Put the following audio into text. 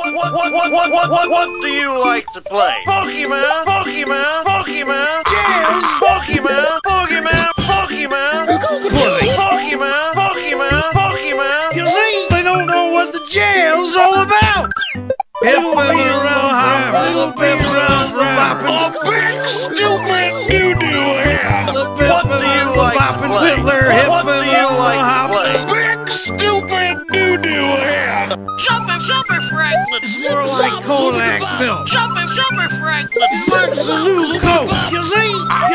What do you like to play? Pokemon, Pokemon, Pokemon, Jazz, Pokemon, Pokemon, Pokemon, Pokemon, Pokemon, Pokemon. you see, they don't know what the jail's all about. Hipping around, hopping, little bit around, the bopping. Oh, big stupid doo-doo head. The What do bipping you and the like to bopping play? with their What do hipping you and the like to hopping. play? Big stupid doo-doo head. Jumping Franklin. It's more like Kodak film. Jumping Franklin. It's like the new Coke, you see?